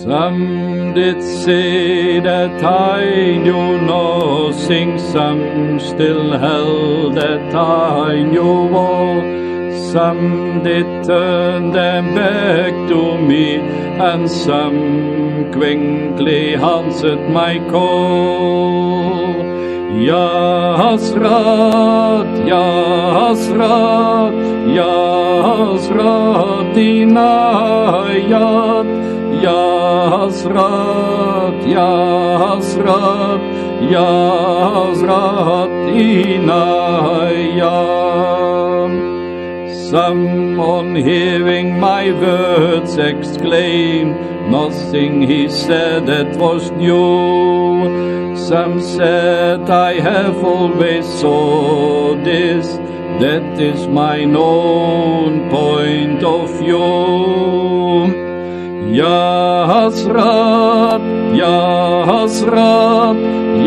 Some did say that I knew nothing, some still held that I knew all. Some did turn them back to me, and some quickly answered my call. Yasrat, Yasrat, Yasrat inayat, Yasrat, Yasrat, Yasrat inayat. Some on hearing my words exclaimed, nothing he said that was new. Some said, I have always saw this, that is mine own point of view. Yasrat, Yasrat,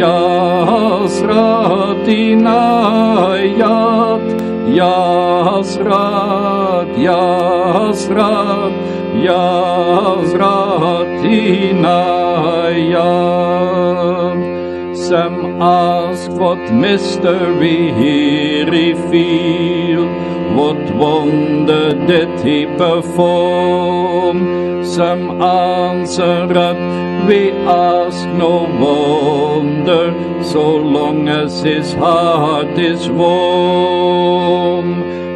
Yasrat inayat, Yasrat, Yasrat, Yasrat inayat. Some ask what mystery he revealed, what wonder did he perform. Some answer that we ask no wonder, so long as his heart is warm.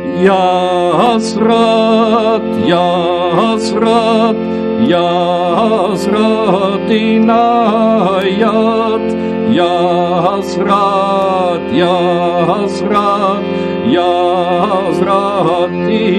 Yasrat, Yasrat, Yasrat inayat, Yasrat, Yasrat, Yasrat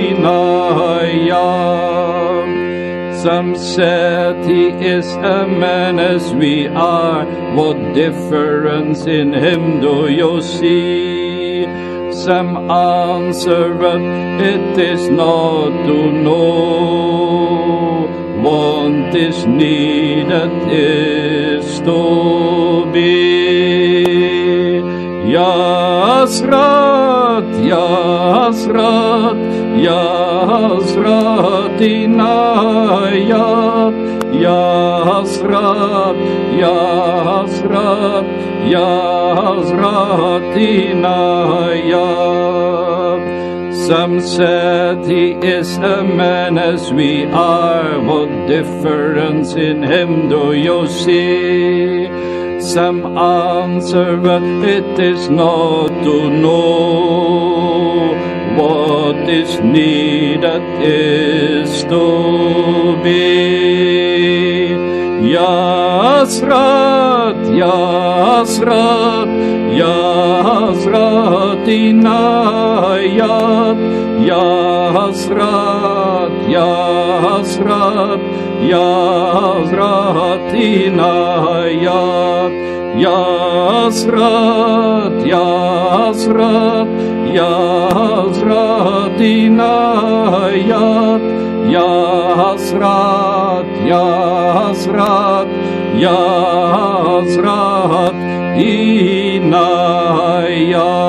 inayat. Some said he is a man as we are, what difference in him do you see? Some answer it is not to know, what is needed is to be. Yasrat, Yasrat, Yasrat inayat, Yasrat, Yasrat, Yasrat inayat. Some said he is a man as we are, what difference in him do you see? Some answer it is not to know, what is needed is to be. Yasrat, Yasrat, Yasrat inayat, Yasrat, Yasrat, Yasrat inayat, Yasrat, Yasrat, Yasrat inayat, Yasrat, Yasrat, Yasrat inayat.